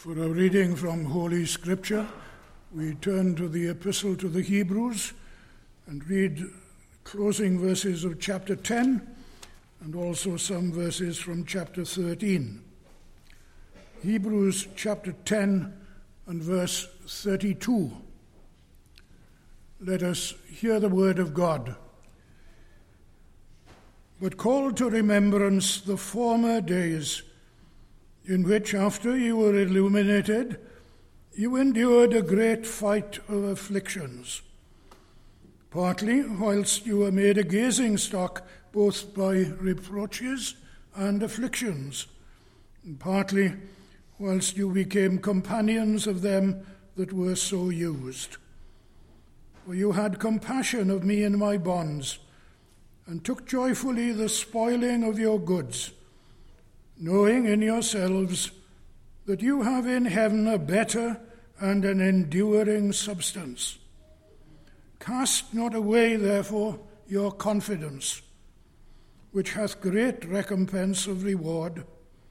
For a reading from Holy Scripture, we turn to the Epistle to the Hebrews and read closing verses of chapter 10 and also some verses from chapter 13. Hebrews chapter 10 and verse 32. Let us hear the word of God. But call to remembrance the former days, in which, after you were illuminated, you endured a great fight of afflictions, partly whilst you were made a gazing stock both by reproaches and afflictions, and partly whilst you became companions of them that were so used. For you had compassion of me in my bonds, and took joyfully the spoiling of your goods, knowing in yourselves that you have in heaven a better and an enduring substance. Cast not away, therefore, your confidence, which hath great recompense of reward.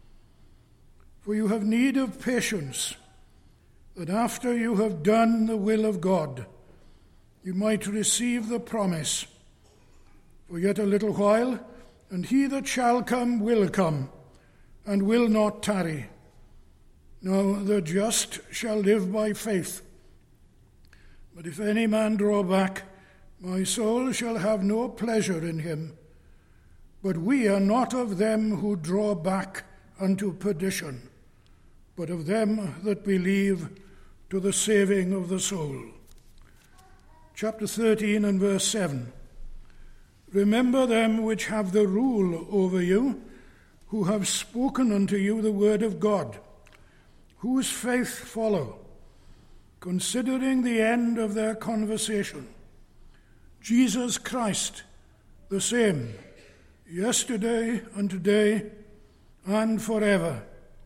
For you have need of patience, that after you have done the will of God, you might receive the promise. For yet a little while, and he that shall come will come, and will not tarry. Now the just shall live by faith. But if any man draw back, my soul shall have no pleasure in him. But we are not of them who draw back unto perdition, but of them that believe to the saving of the soul. Chapter 13 and verse 7. Remember them which have the rule over you, who have spoken unto you the word of God, whose faith follow, considering the end of their conversation. Jesus Christ, the same, yesterday and today and forever.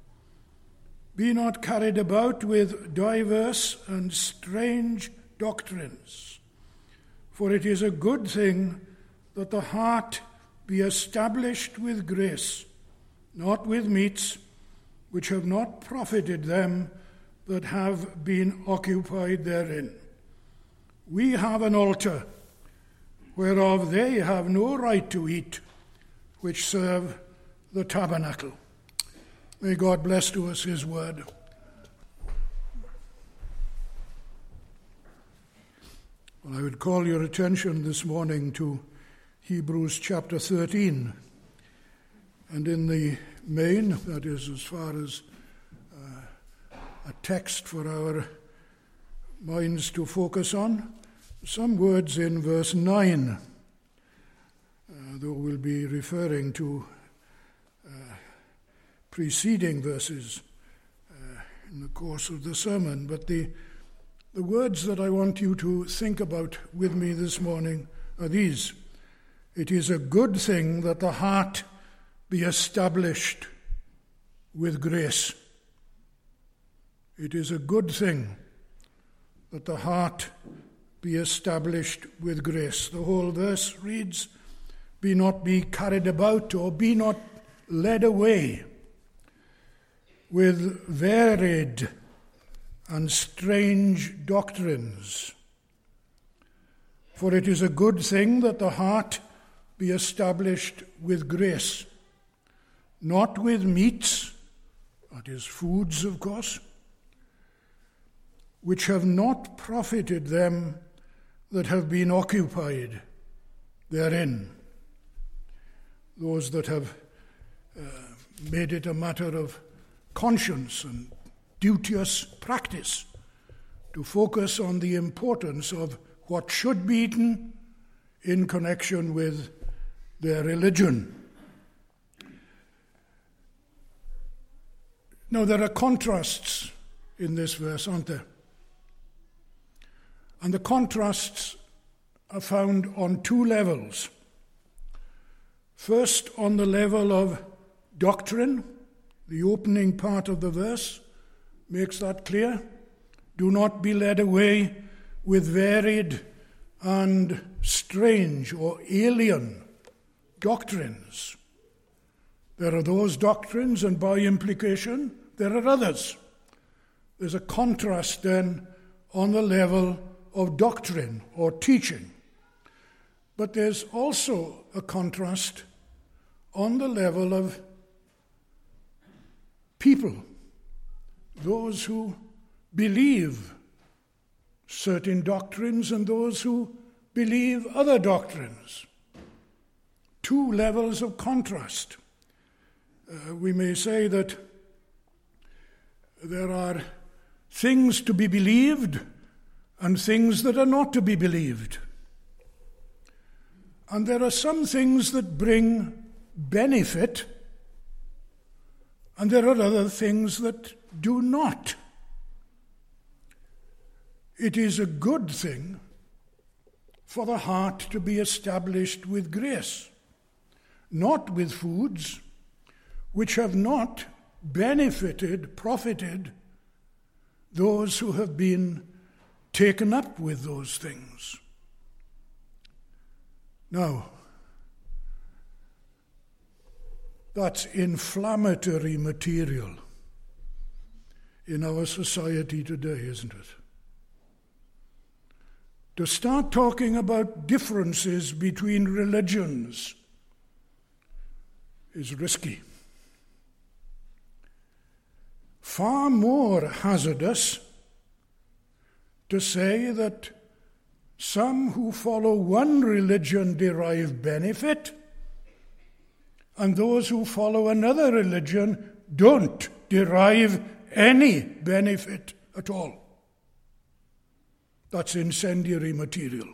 Be not carried about with diverse and strange doctrines, for it is a good thing that the heart be established with grace, not with meats, which have not profited them that have been occupied therein. We have an altar, whereof they have no right to eat, which serve the tabernacle. May God bless to us his word. Well, I would call your attention this morning to Hebrews chapter 13. And in the main, that is as far as a text for our minds to focus on, some words in verse 9, though we'll be referring to preceding verses in the course of the sermon. But the words that I want you to think about with me this morning are these. It is a good thing that the heart be established with grace. It is a good thing that the heart be established with grace. The whole verse reads, be not be carried about, or be not led away with varied and strange doctrines. For it is a good thing that the heart be established with grace, not with meats, that is foods, of course, which have not profited them that have been occupied therein. Those that have made it a matter of conscience and duteous practice to focus on the importance of what should be eaten in connection with their religion. Now, there are contrasts in this verse, aren't there? And the contrasts are found on two levels. First, on the level of doctrine. The opening part of the verse makes that clear. Do not be led away with varied and strange or alien doctrines. There are those doctrines, and by implication, there are others. There's a contrast then on the level of doctrine or teaching. But there's also a contrast on the level of people, those who believe certain doctrines and those who believe other doctrines. Two levels of contrast. We may say that there are things to be believed and things that are not to be believed. And there are some things that bring benefit, and there are other things that do not. It is a good thing for the heart to be established with grace, not with foods which have not profited those who have been taken up with those things. Now, that's inflammatory material in our society today, isn't it? To start talking about differences between religions is risky. Far more hazardous to say that some who follow one religion derive benefit, and those who follow another religion don't derive any benefit at all. That's incendiary material.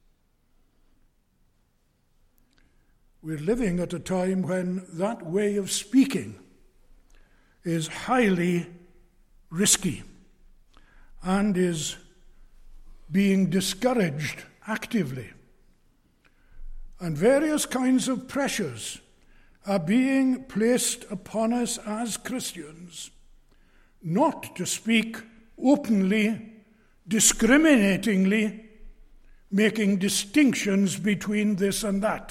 We're living at a time when that way of speaking is highly risky and is being discouraged actively. And various kinds of pressures are being placed upon us as Christians, not to speak openly, discriminatingly, making distinctions between this and that.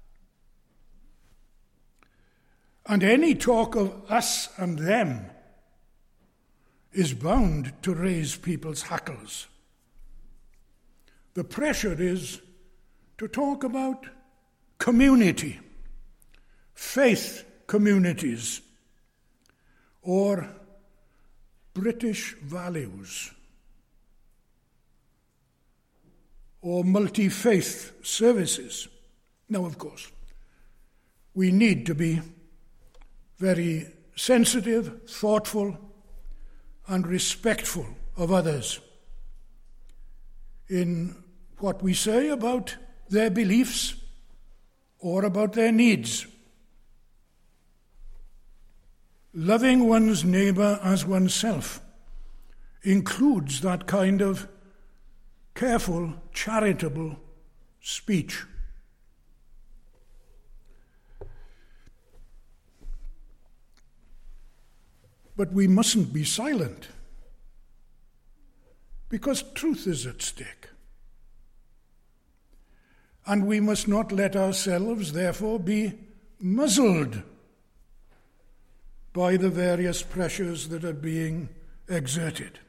And any talk of us and them is bound to raise people's hackles. The pressure is to talk about community, faith communities, or British values, or multi-faith services. Now, of course, we need to be very sensitive, thoughtful, and respectful of others in what we say about their beliefs or about their needs. Loving one's neighbour as oneself includes that kind of careful, charitable speech. But we mustn't be silent, because truth is at stake. And we must not let ourselves, therefore, be muzzled by the various pressures that are being exerted.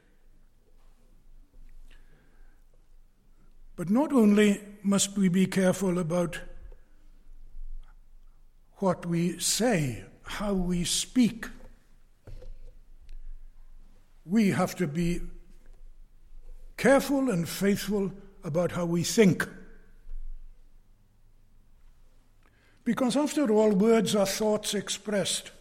But not only must we be careful about what we say, how we speak, we have to be careful and faithful about how we think. Because after all, words are thoughts expressed.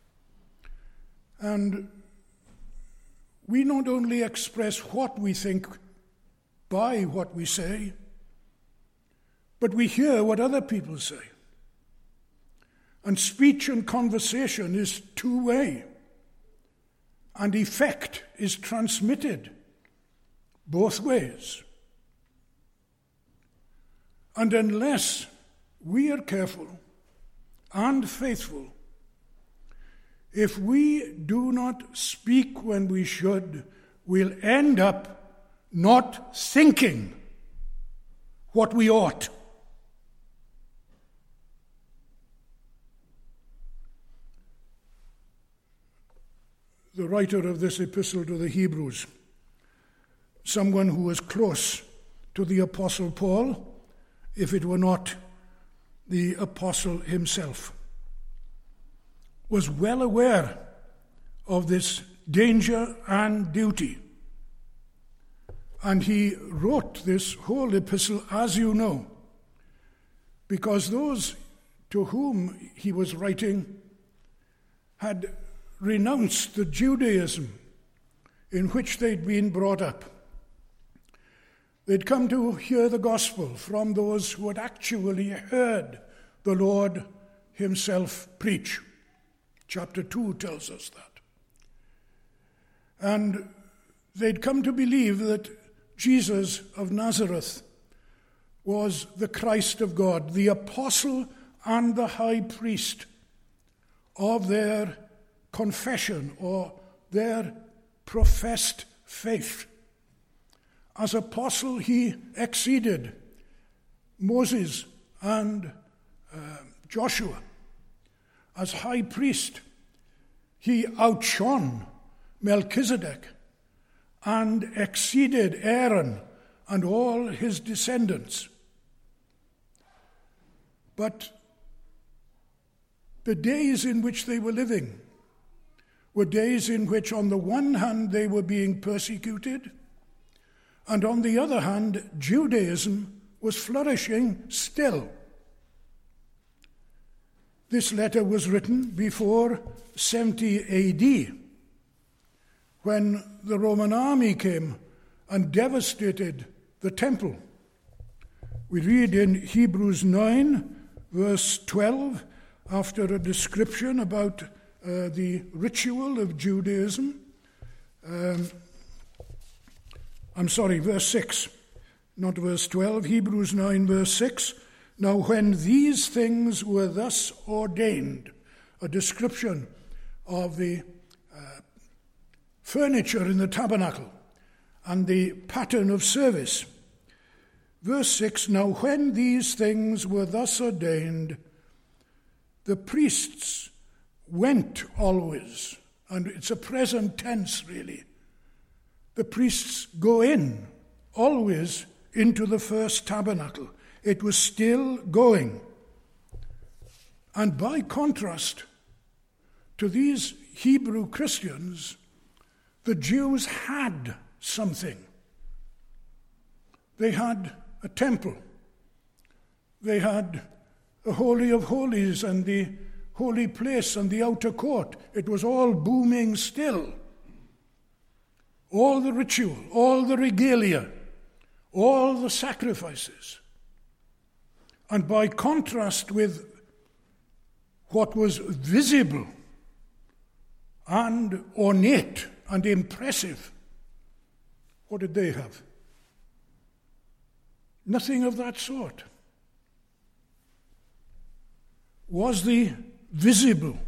And we not only express what we think by what we say, but we hear what other people say. And speech and conversation is two-way. And effect is transmitted both ways. And unless we are careful and faithful, if we do not speak when we should, we'll end up not thinking what we ought. the writer of this epistle to the Hebrews, someone who was close to the Apostle Paul, if it were not the apostle himself, was well aware of this danger and duty. And he wrote this whole epistle, as you know, because those to whom he was writing had renounced the Judaism in which they'd been brought up. They'd come to hear the gospel from those who had actually heard the Lord himself preach. Chapter 2 tells us that. And they'd come to believe that Jesus of Nazareth was the Christ of God, the apostle and the high priest of their confession or their professed faith. As apostle, he exceeded Moses and Joshua. As high priest, he outshone Melchizedek and exceeded Aaron and all his descendants. But the days in which they were living were days in which, on the one hand, they were being persecuted, and on the other hand, Judaism was flourishing still. This letter was written before 70 AD, when the Roman army came and devastated the temple. We read in Hebrews 9, verse 12, after a description about the ritual of Judaism. Verse 6, not verse 12, Hebrews 9, verse 6. Now when these things were thus ordained, a description of the furniture in the tabernacle and the pattern of service. Verse 6, now when these things were thus ordained, the priests went always, and it's a present tense really. The priests go in always into the first tabernacle. It was still going. And by contrast to these Hebrew Christians, the Jews had something. They had a temple. They had a Holy of Holies and the holy place and the outer court. It was all booming still. All the ritual, all the regalia, all the sacrifices. And by contrast with what was visible and ornate and impressive, what did they have? Nothing of that sort. Was the visible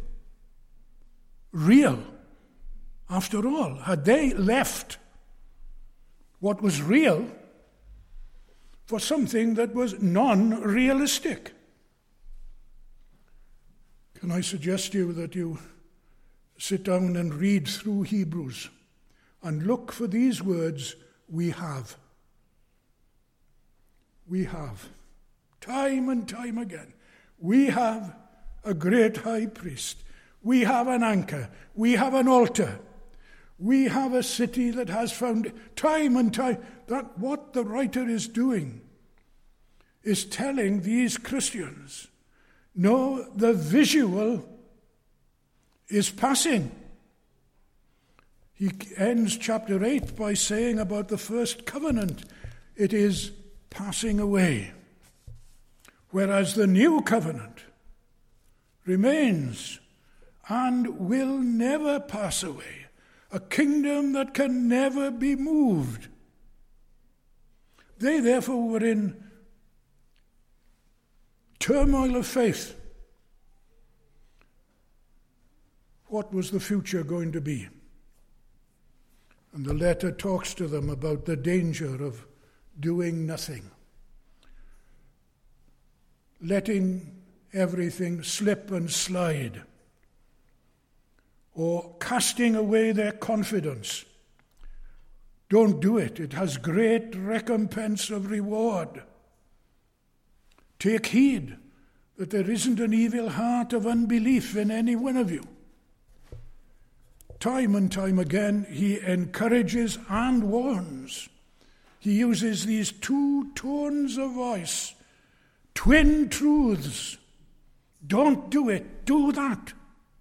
real? After all, had they left what was real for something that was non-realistic? Can I suggest to you that you sit down and read through Hebrews and look for these words, we have. We have. Time and time again. We have a great high priest. We have an anchor. We have an altar. We have a city that has found time and time that what the writer is doing is telling these Christians, no, the visual is passing. He ends chapter 8 by saying about the first covenant, it is passing away. Whereas the new covenant remains and will never pass away. A kingdom that can never be moved. They therefore were in turmoil of faith. What was the future going to be? And the letter talks to them about the danger of doing nothing. Letting everything slip and slide. or casting away their confidence. Don't do it. It has great recompense of reward. Take heed that there isn't an evil heart of unbelief in any one of you. Time and time again, he encourages and warns. He uses these two tones of voice, twin truths. Don't do it, do that.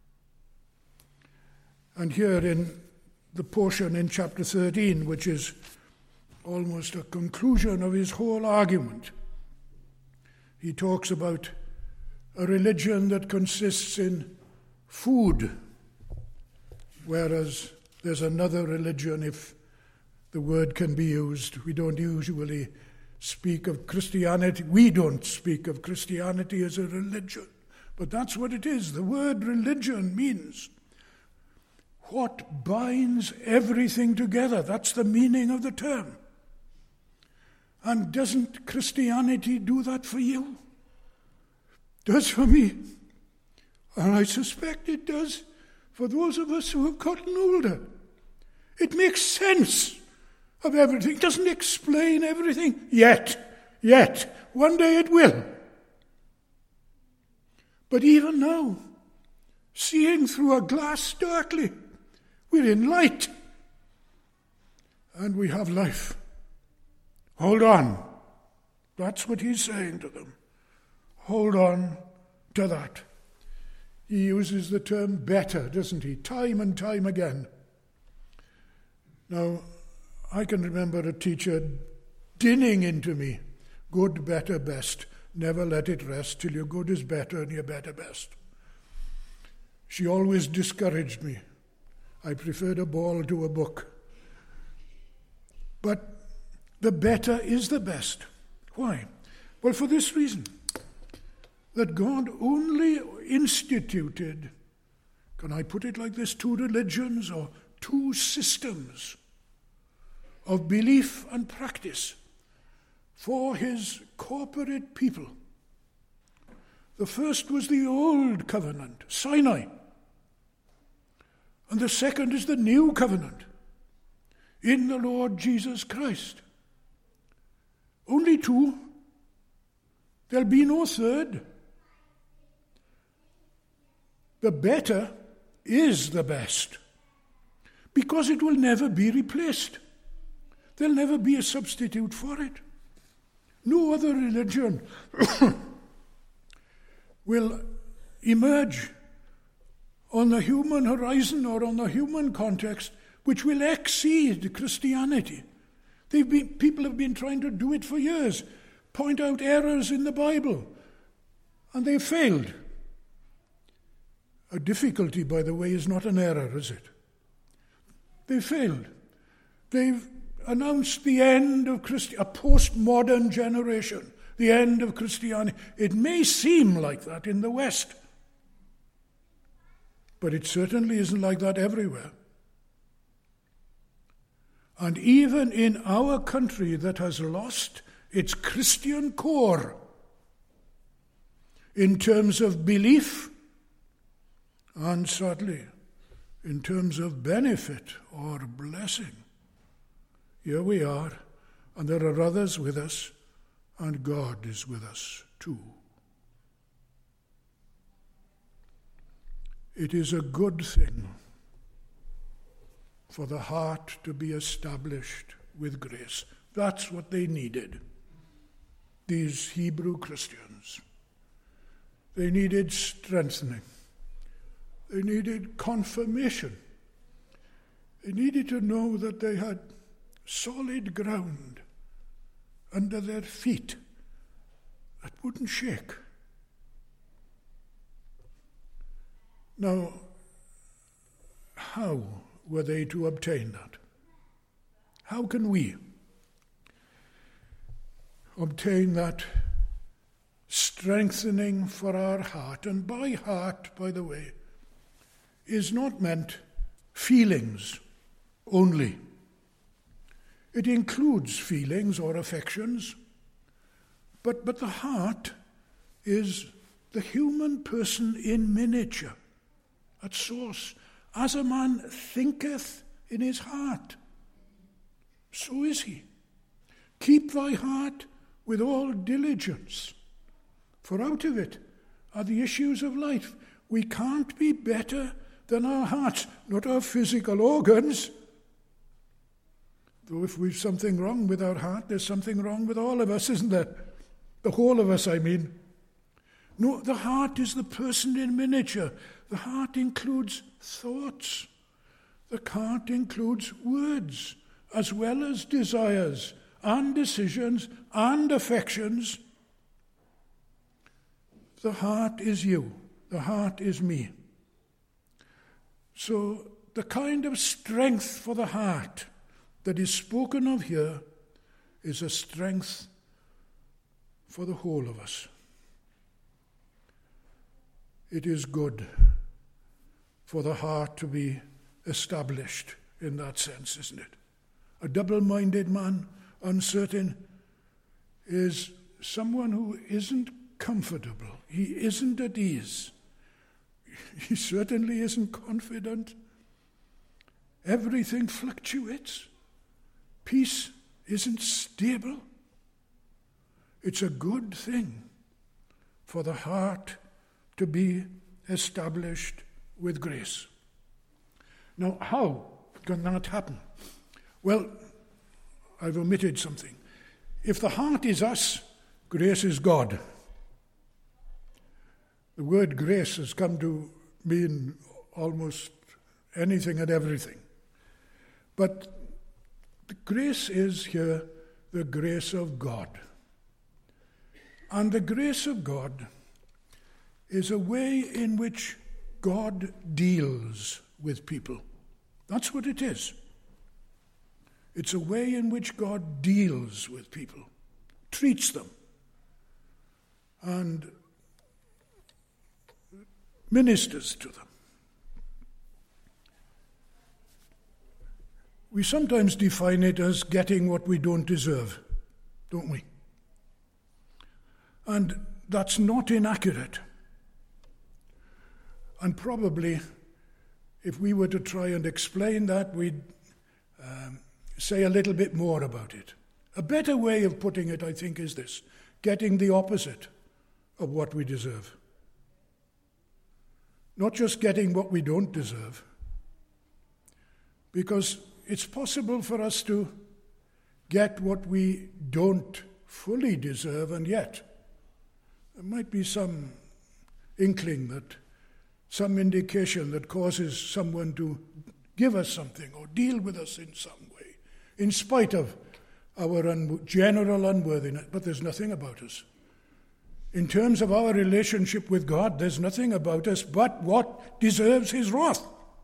And here in the portion in chapter 13, which is almost a conclusion of his whole argument, he talks about a religion that consists in food, whereas there's another religion, if the word can be used. We don't usually speak of Christianity. We don't speak of Christianity as a religion, but that's what it is. The word religion means what binds everything together. That's the meaning of the term. And doesn't Christianity do that for you? Does for me. And I suspect it does for those of us who have gotten older. It makes sense of everything. It doesn't explain everything yet. One day it will. But even now, seeing through a glass darkly, we're in light. And we have life. Hold on. That's what he's saying to them. Hold on to that. He uses the term better, doesn't he? Time and time again. Now, I can remember a teacher dinning into me, good, better, best. Never let it rest till your good is better and your better best. She always discouraged me. I preferred a ball to a book. But the better is the best. Why? Well, for this reason, that God only instituted, can I put it like this, two religions or two systems of belief and practice for his corporate people. The first was the old covenant, Sinai. And the second is the new covenant in the Lord Jesus Christ. Only two. There'll be no third. The better is the best, because it will never be replaced. There'll never be a substitute for it. No other religion will emerge on the human horizon or on the human context which will exceed Christianity. People have been trying to do it for years, point out errors in the Bible, and they've failed. A difficulty, by the way, is not an error, is it? They failed. They've announced the end of a postmodern generation, the end of Christianity. It may seem like that in the West, but it certainly isn't like that everywhere. And even in our country that has lost its Christian core in terms of belief, and sadly, in terms of benefit or blessing. Here we are, and there are others with us, and God is with us too. It is a good thing for the heart to be established with grace. That's what they needed, these Hebrew Christians. They needed strengthening. They needed confirmation. They needed to know that they had solid ground under their feet that wouldn't shake. Now, how were they to obtain that? How can we obtain that strengthening for our heart? And by heart, by the way, is not meant feelings only. It includes feelings or affections, but the heart is the human person in miniature, at source, as a man thinketh in his heart, so is he. Keep thy heart with all diligence, for out of it are the issues of life. We can't be better than our hearts, not our physical organs. Though if we've something wrong with our heart, there's something wrong with all of us, isn't there? The whole of us, I mean. No, the heart is the person in miniature. The heart includes thoughts. The heart includes words, as well as desires and decisions and affections. The heart is you. The heart is me. So the kind of strength for the heart that is spoken of here is a strength for the whole of us. It is good for the heart to be established in that sense, isn't it? A double-minded man, uncertain, is someone who isn't comfortable. He isn't at ease. He certainly isn't confident. Everything fluctuates. Peace isn't stable. It's a good thing for the heart to be established with grace. Now, how can that happen? Well, I've omitted something. If the heart is us, grace is God. The word grace has come to mean almost anything and everything. But the grace is here the grace of God. And the grace of God is a way in which God deals with people. That's what it is. It's a way in which God deals with people, treats them, and ministers to them. We sometimes define it as getting what we don't deserve, don't we? And that's not inaccurate. And probably, if we were to try and explain that, we'd say a little bit more about it. A better way of putting it, I think, is this: getting the opposite of what we deserve. Not just getting what we don't deserve, because it's possible for us to get what we don't fully deserve, and yet there might be some inkling, that some indication that causes someone to give us something or deal with us in some way, in spite of our general unworthiness. But there's nothing about us. In terms of our relationship with God, there's nothing about us but what deserves his wrath.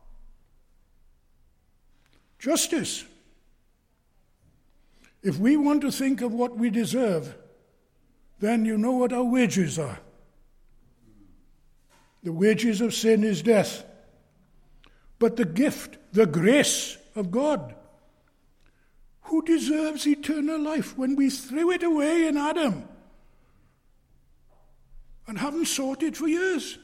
Justice. If we want to think of what we deserve, then you know what our wages are. The wages of sin is death. But the gift, the grace of God, who deserves eternal life when we threw it away in Adam and haven't sought it for years?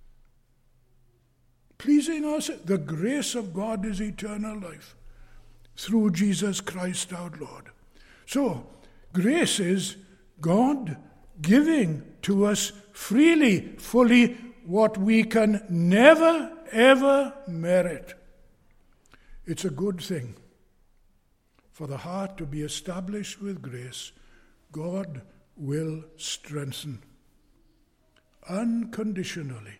Pleasing us, the grace of God is eternal life through Jesus Christ our Lord. So, grace is God giving to us freely, fully, what we can never, ever merit. It's a good thing for the heart to be established with grace. God will strengthen unconditionally,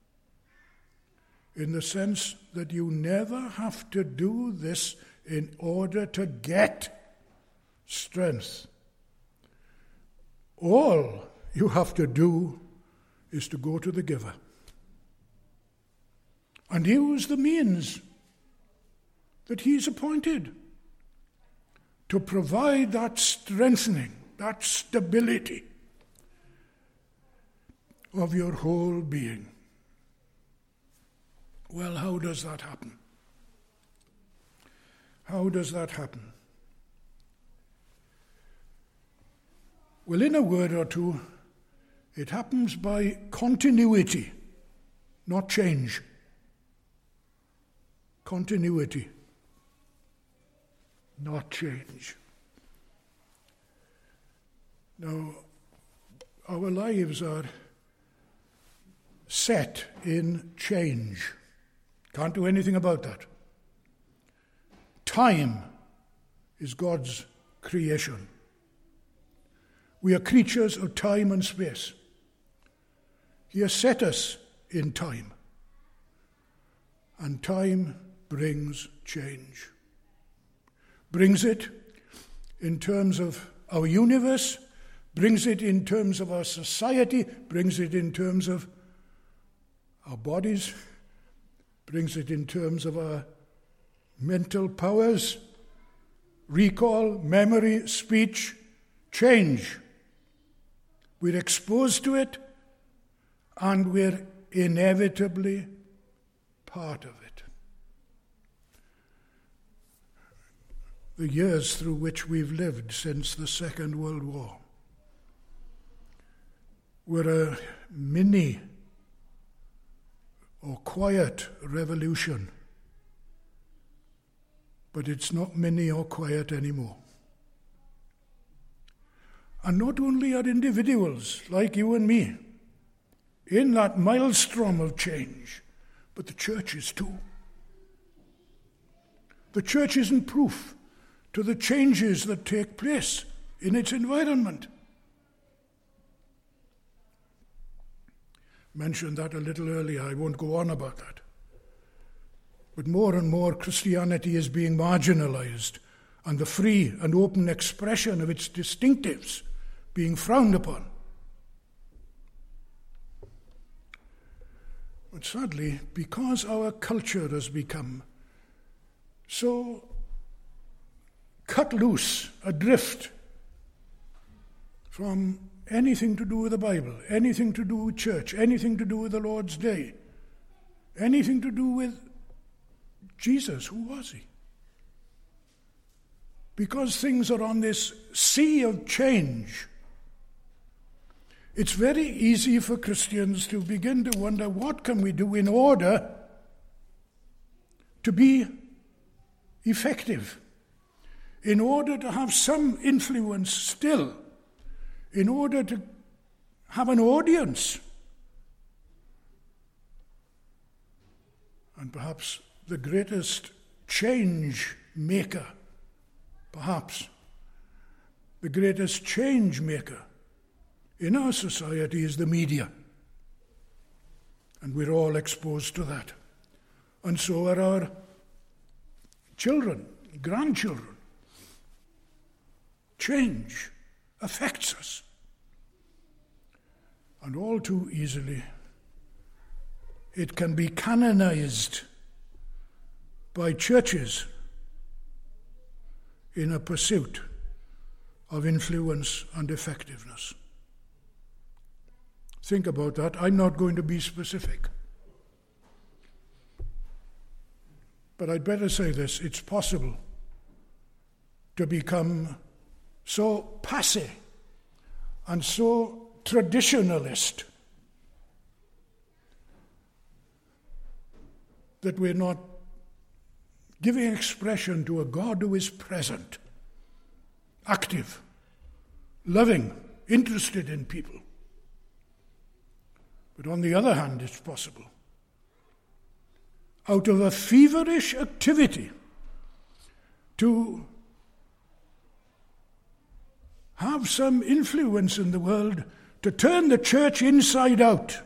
in the sense that you never have to do this in order to get strength. All you have to do is to go to the giver and use the means that he's appointed to provide that strengthening, that stability of your whole being. Well, how does that happen? How does that happen? Well, in a word or two, it happens by continuity, not change. continuity, not change. Now, our lives are set in change. Can't do anything about that. Time is God's creation. We are creatures of time and space. He has set us in time. And time brings change. Brings it in terms of our universe, brings it in terms of our society, brings it in terms of our bodies, brings it in terms of our mental powers, recall, memory, speech, change. We're exposed to it, and we're inevitably part of it. The years through which we've lived since the Second World War were a mini or quiet revolution, but it's not mini or quiet anymore. And not only are individuals like you and me in that maelstrom of change, but the church is too. The church isn't proof to the changes that take place in its environment. Mentioned that a little earlier, I won't go on about that. But more and more Christianity is being marginalized, and the free and open expression of its distinctives being frowned upon. But sadly, because our culture has become so cut loose, adrift from anything to do with the Bible, anything to do with church, anything to do with the Lord's Day, anything to do with Jesus, who was he? Because things are on this sea of change, it's very easy for Christians to begin to wonder, what can we do in order to be effective, in order to have some influence still, in order to have an audience, and perhaps the greatest change maker, perhaps the greatest change maker in our society is the media. And we're all exposed to that. And so are our children, grandchildren. Change affects us. And all too easily, it can be canonized by churches in a pursuit of influence and effectiveness. Think about that. I'm not going to be specific. But I'd better say this. It's possible to become so passé and so traditionalist that we're not giving expression to a God who is present, active, loving, interested in people. But on the other hand, it's possible, out of a feverish activity, to have some influence in the world, to turn the church inside out,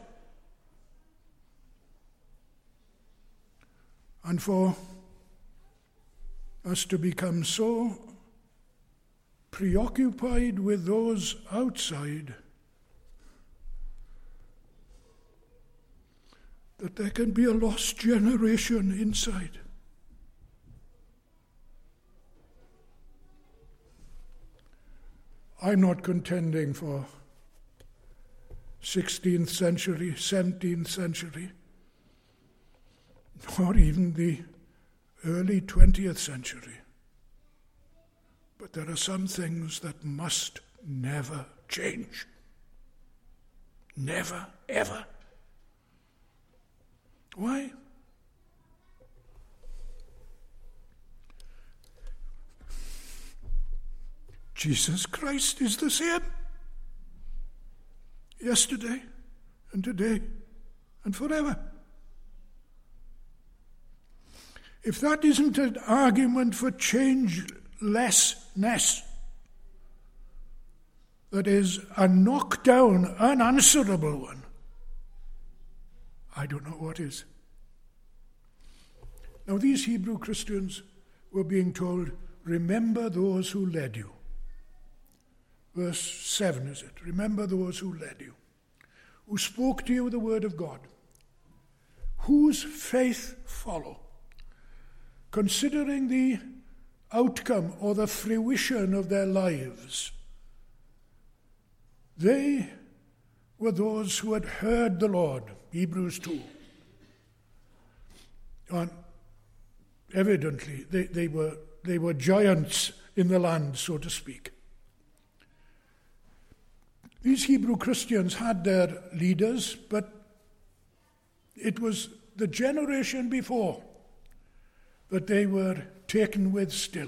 and for us to become so preoccupied with those outside that there can be a lost generation inside. I'm not contending for 16th century, 17th century, nor even the early 20th century. But there are some things that must never change. Never, ever. Why? Jesus Christ is the same. Yesterday and today and forever. If that isn't an argument for changelessness, that is a knockdown, unanswerable one, I don't know what is. Now these Hebrew Christians were being told, remember those who led you. Verse 7, is it? Remember those who led you, who spoke to you the word of God, whose faith follow, considering the outcome or the fruition of their lives. They were those who had heard the Lord, Hebrews 2. And evidently, they were giants in the land, so to speak. These Hebrew Christians had their leaders, but it was the generation before that they were taken with still.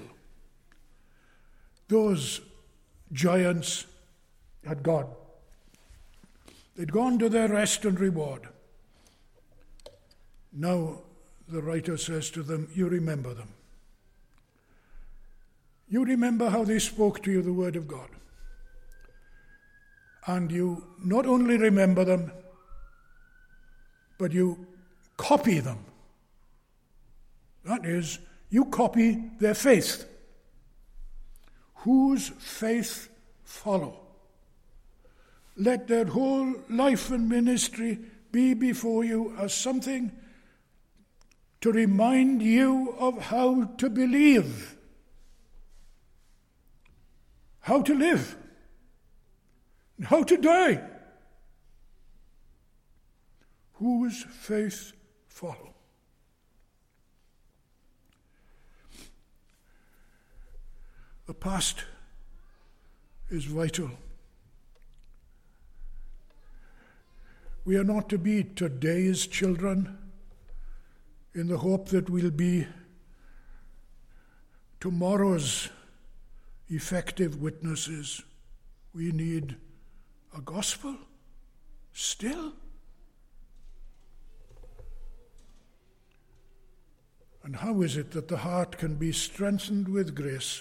Those giants had gone. They'd gone to their rest and reward. Now, the writer says to them, you remember them. You remember how they spoke to you the word of God. And you not only remember them, but you copy them. That is, you copy their faith. Whose faith follow. Let their whole life and ministry be before you as something to remind you of how to believe, how to live, and how to die. Whose faith follow. The past is vital. We are not to be today's children in the hope that we'll be tomorrow's effective witnesses. We need a gospel still. And how is it that the heart can be strengthened with grace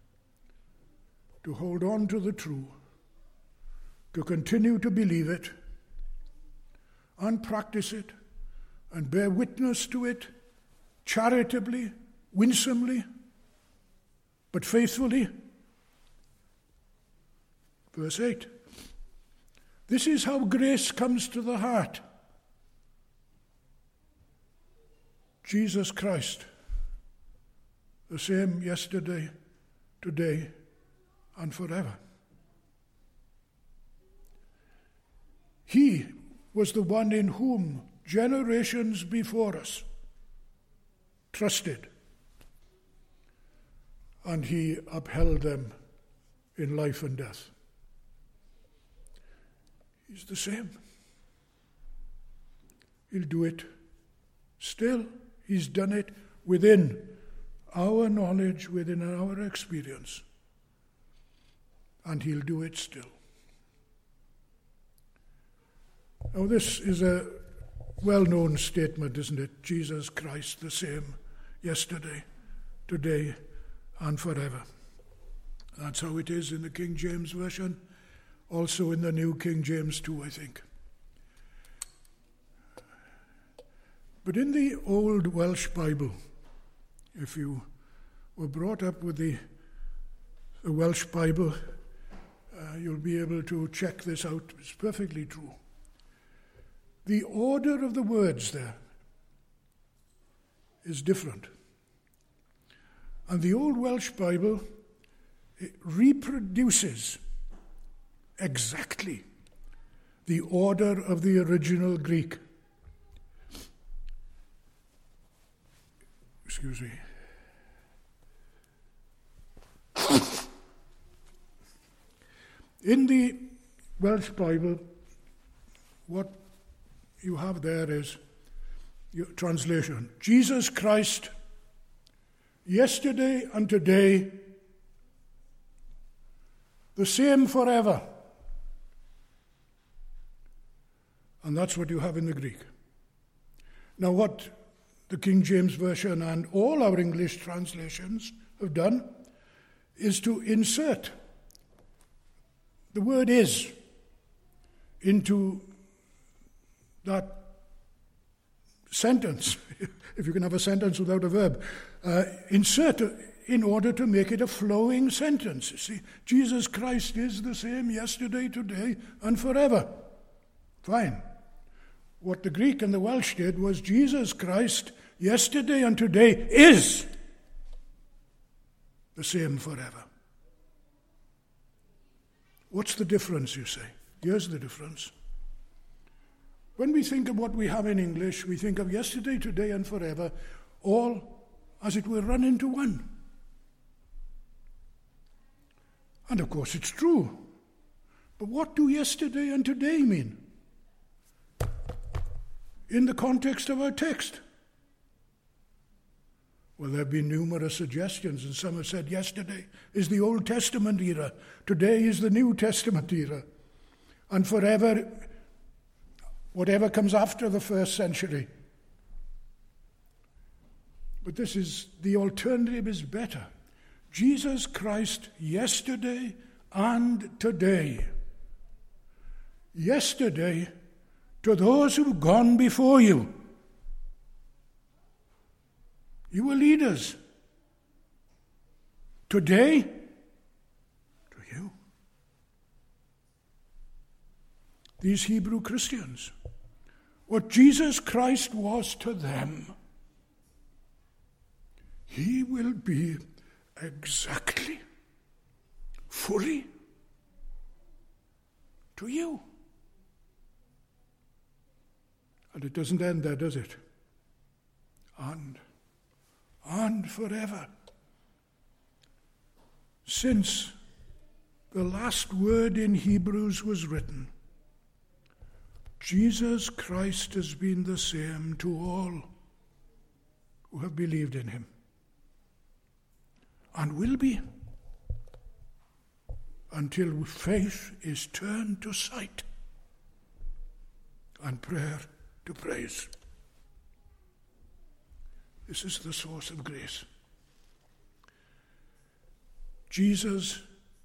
to hold on to the true, to continue to believe it, and practice it, and bear witness to it charitably, winsomely, but faithfully? Verse 8. This is how grace comes to the heart. Jesus Christ, the same yesterday, today, and forever. He was the one in whom generations before us trusted, and he upheld them in life and death. He's the same. He'll do it still. He's done it within our knowledge, within our experience. And he'll do it still. Now, this is a well-known statement, isn't it? Jesus Christ, the same yesterday, today, and forever. That's how it is in the King James Version, also in the New King James too, I think. But in the Old Welsh Bible, if you were brought up with the Welsh Bible, you'll be able to check this out. It's perfectly true. The order of the words there is different. And the Old Welsh Bible reproduces exactly the order of the original Greek. Excuse me. In the Welsh Bible, what you have there is your translation. Jesus Christ, yesterday and today The same forever. And that's what you have in the Greek. Now, what the King James Version and all our English translations have done is to insert the word is into that sentence, if you can have a sentence without a verb, insert in order to make it a flowing sentence. You see, Jesus Christ is the same yesterday, today, and forever. Fine. What the Greek and the Welsh did was Jesus Christ, yesterday and today, is the same forever. What's the difference, you say? Here's the difference. When we think of what we have in English, we think of yesterday, today, and forever, all, as it were, run into one. And of course it's true. But what do yesterday and today mean in the context of our text? Well, there have been numerous suggestions, and some have said yesterday is the Old Testament era, today is the New Testament era, and forever, whatever comes after the first century. But the alternative is better. Jesus Christ yesterday and today. Yesterday to those who've gone before you. You were leaders. Today, to you. These Hebrew Christians. What Jesus Christ was to them, he will be exactly, fully to you. And it doesn't end there, does it? And forever. Since the last word in Hebrews was written, Jesus Christ has been the same to all who have believed in him, and will be until faith is turned to sight and prayer to praise. This is the source of grace. Jesus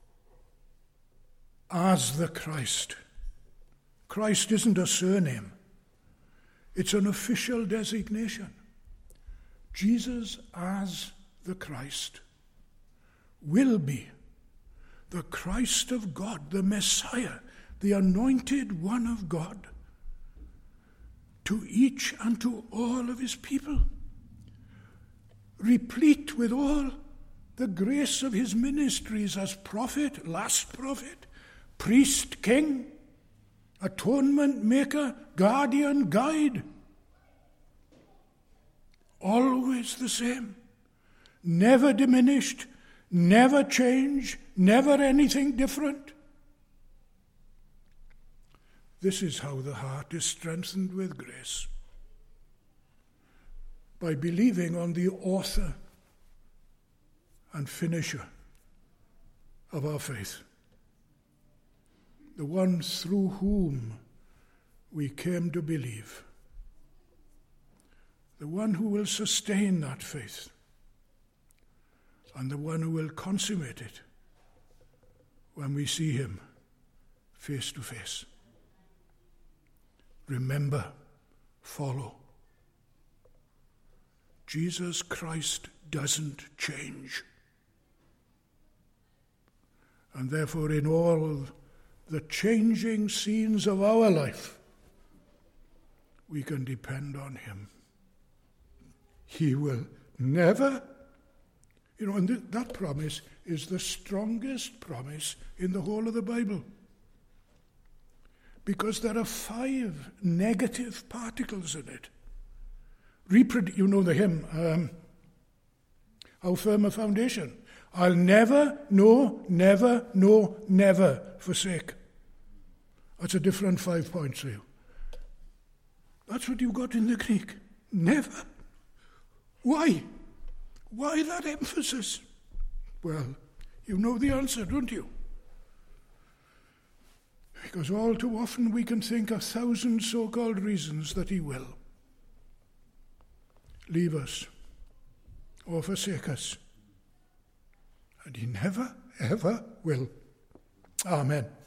as the Christ. Christ isn't a surname. It's an official designation. Jesus as the Christ will be the Christ of God, the Messiah, the anointed one of God, to each and to all of his people, replete with all the grace of his ministries as prophet, last prophet, priest, king, atonement maker, guardian, guide. Always the same, never diminished, never change, never anything different. This is how the heart is strengthened with grace. By believing on the author and finisher of our faith, the one through whom we came to believe, the one who will sustain that faith, and the one who will consummate it when we see him face to face. Remember, follow. Jesus Christ doesn't change. And therefore, in all the changing scenes of our life, we can depend on him. He will never, and that promise is the strongest promise in the whole of the Bible. Because there are 5 negative particles in it. You know the hymn, How Firm a Foundation. I'll never, no, never, no, never forsake. That's a different 5 points for you. That's what you got in the Greek. Never. Why? Why that emphasis? Well, you know the answer, don't you? because all too often we can think 1,000 so-called reasons that he will leave us or forsake us. And he never, ever will. Amen.